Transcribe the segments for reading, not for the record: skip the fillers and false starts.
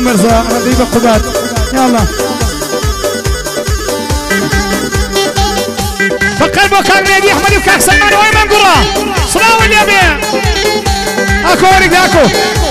مرزا ربي بقبات يلا فكر بو كاك نبي احمد وكاك سلمان وايمن قرا صلاة والنبي اكو ورق اكو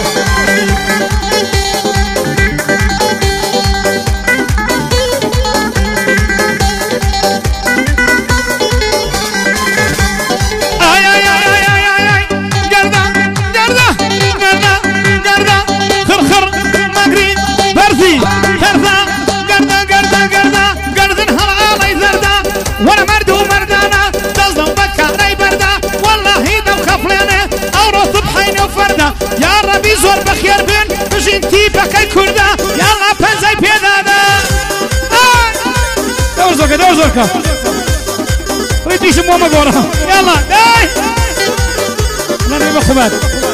يا ربي زور بخير بين بجنتي بكاي كردا يلا بنزاي بيدادا دور زوكا دور زوكا ريتيش ماما قولها يلا داي لا نبي بخبات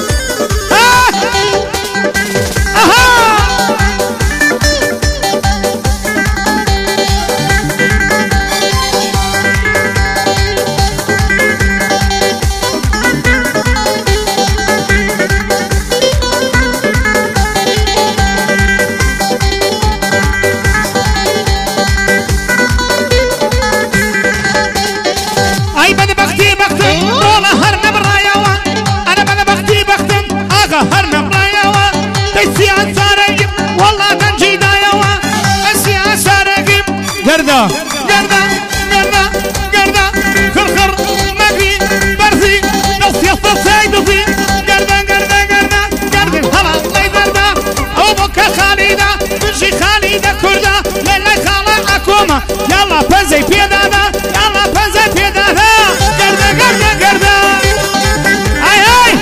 قردا قردا قردا قردا خرخر مقري برزي نص يصل سيدفي قردا قردا قردا قردا هلا الله يزردا أبوك خالدا بنشي خالدا كردا ليلة خالا أكوما يلا بنزي بيدادا يلا بنزي بيدادا قردا قردا قردا هاي هاي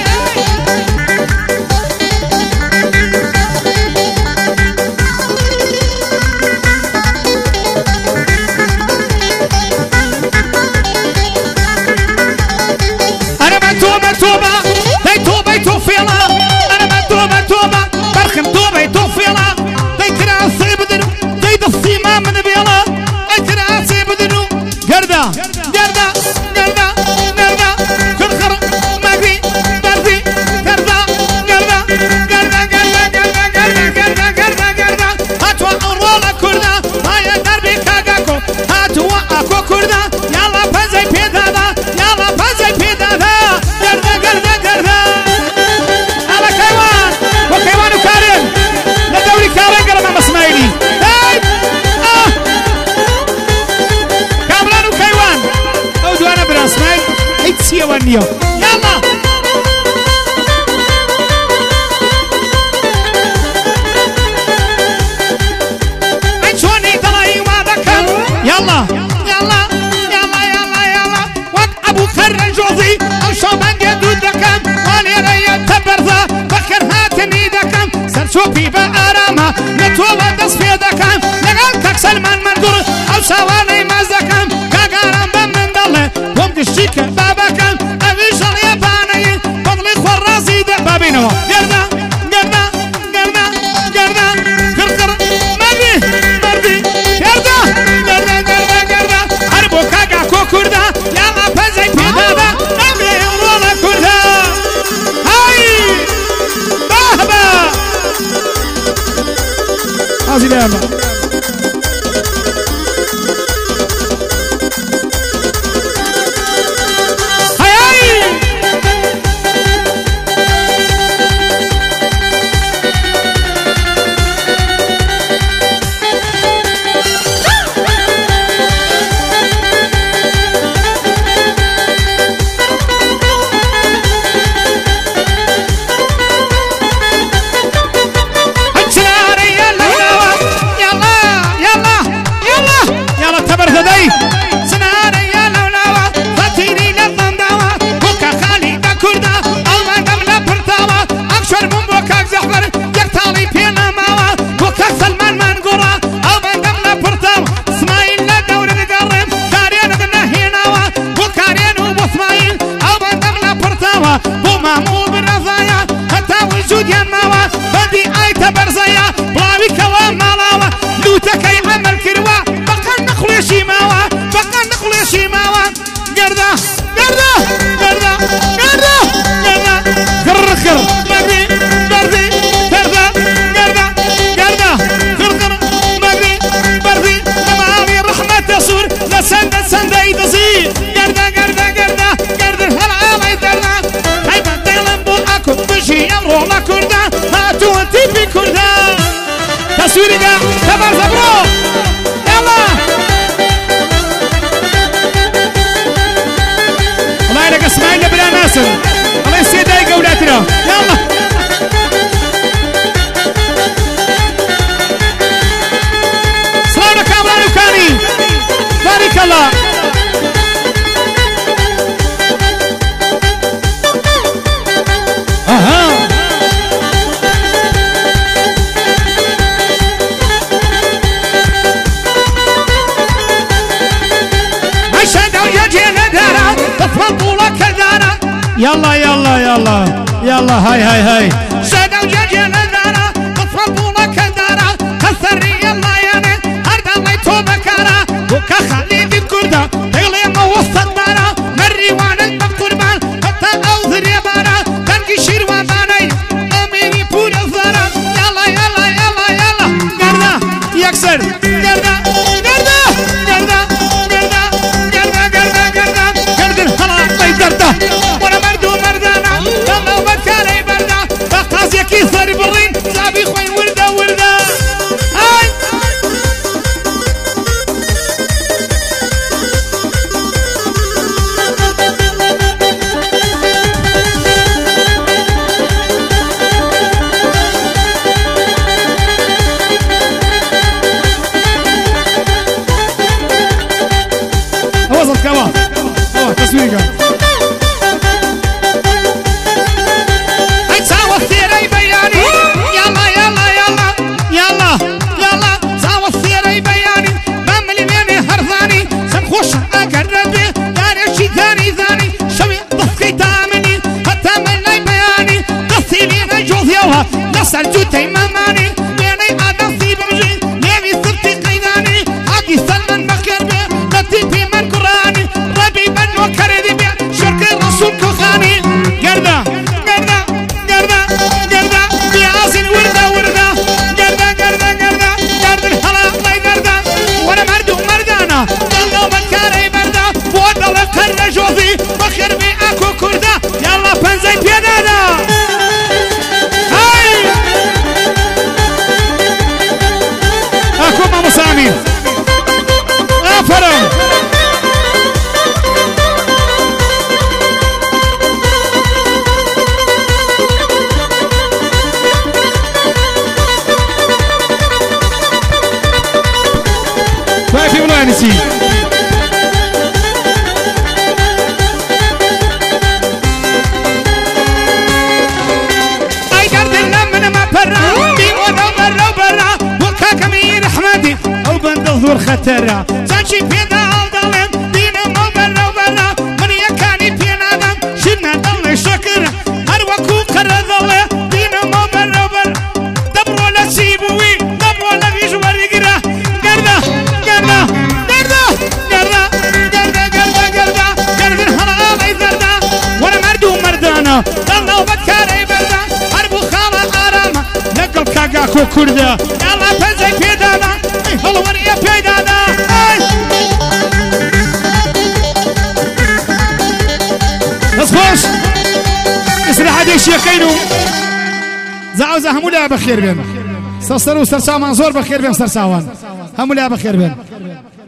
يلا انشوني طلعي وابكم يلا يلا يلا يلا يلا وقت ابو خرج جوزي او شوبان جدود دكم والي ريا تبرزا بخر هاتني دكم سرشوبي بارامها نتوبة تصفي دكم لقال كاك سلمان مندور او شوالي مازدكم كاقارم بمن دله ومد الشيك بابكم بابينو قردا قردا قردا قردا خرخر مردي مردي قردا قردا قردا قردا حربو كاكا كو كردا يلا بنزي بيدادا نملي ورولا كردا هاي بابا هازي يلا اسماعيل بلا ناصر الله يسيدها قولاتنا يلا سلامنا كامران وكاني بارك الله يلا يلا يلا يلا هاي هاي هاي سادة وجاجة لذارة تفضوا لك دارة كثري يلا يعني هرد الله يتوب كارا وكخليد الكردة تغلي موسط دارة مري وانا المقربان حتى أوذر يبارة تنقي شير وباني أميني بور الزارة يلا يلا يلا يلا قرده يكسر قرده قرده قرده قرده قرده قرده قرده قرده هلا الله يقرده كي صار برين صابي خوي ورده ورده هاي وصل كمان تصوير كمان نصر جوتي ماماني بيني آدم في برجي نبي سبتي قيداني عادي سلمان بخربي نتيبي من قراني ربي بنو كردي بي شرك الرسول كخاني قرده قرده قرده قرده بيعازن ورده ورده قرده قرده قرده قرده الحلا الله قرده وانا مردو مردانا يلا بكاري برده بود الله قرر جوزي بخربي اكو كرده يلا بنزي بيدانا أكو مسامير أفرم واقفي ولا نسي أي قردنا من ما برا بيموت برا برا وكاكمين أحمدي أو بندظور خطرة سانشي بينا أوضلن دينا مو برا برا من يكاني بينا دم شنا دل شكر هروكو كردله دينا مو برا برا دبرو لسيبوي دبرو لبيجوار يقرا قرده قرده قرده قرده قرده قرده قرده قرده هلا الله يزرده وانا مردو مردانا الله بكاري برده هربو خاله آرامه نقل كاكاكو كرده يلا بنزي بيدانا هلا وريا بيدانا نصبوش اسرع حديش يقينو زعوزة همولا بخير بين سرسرو سرساوان زور بخير بين سرساوان همولا بخير بين